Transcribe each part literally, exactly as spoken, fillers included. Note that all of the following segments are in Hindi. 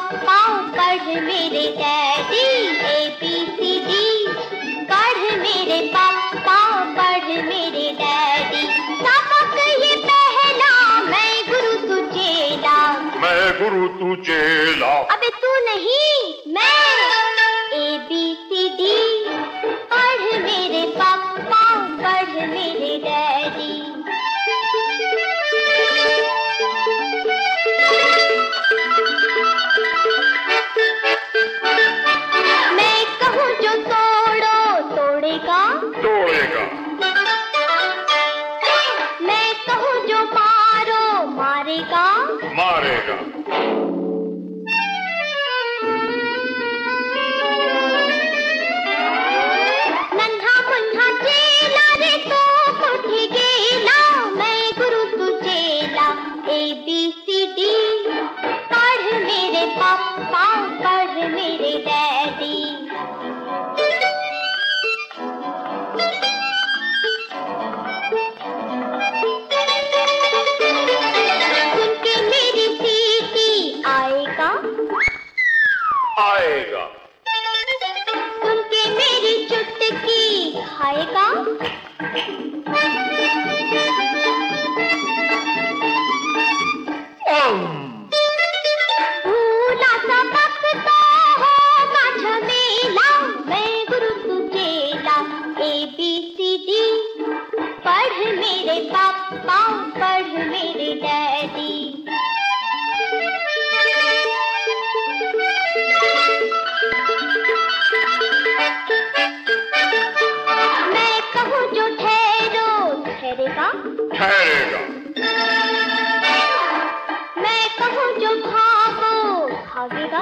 पापा पढ़ मेरे daddy, A B C D पढ़ मेरे पापा पढ़ मेरे डैडी। सबक ये पहला, मैं गुरु तू चेला। मैं गुरु तू चेला। अबे तू नहीं मैं। ए बी सी डी पढ़ मेरे पापा पढ़ मेरे डैडी। मैं कहूँ जो तोड़ो तोड़ेगा तोड़ेगा। मैं कहूँ जो मारो मारेगा मारेगा। नन्हा मुन्हा चेला रे तो उठ गेला, मैं गुरु तू चेला। ए बी सी डी पढ़ मेरे पापा पढ़ मेरे डैडी। सुन के मेरी सीटी आएगा आएगा। सुन के मेरी चुटकी खाएगा। भूला सबक तो होगा झमेला, मैं गुरु तू चेला। ए बी सी डी पढ़ मेरे पापा पढ़ मेरे डैडी। मैं कहूँ जो ठहरो ठहरेगा। ठहरेगा। मैं कहूँ जो भागो भागेगा।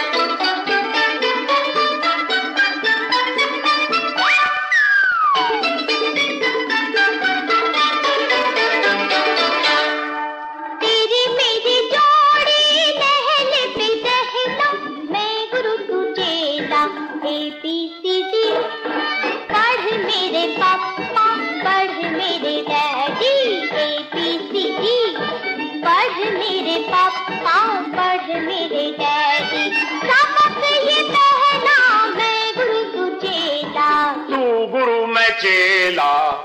तेरी मेरी जोड़ी लहले पे दहला, मैं गुरु तू चेला। ए बी सी डी पढ़ मेरे पापा पढ़ मेरे daddy. A B C D पढ़ मेरे पापा पढ़ मेरे डैडी। सबक ये पहला, मैं गुरु तू चेला। तू गुरु मैं चेला।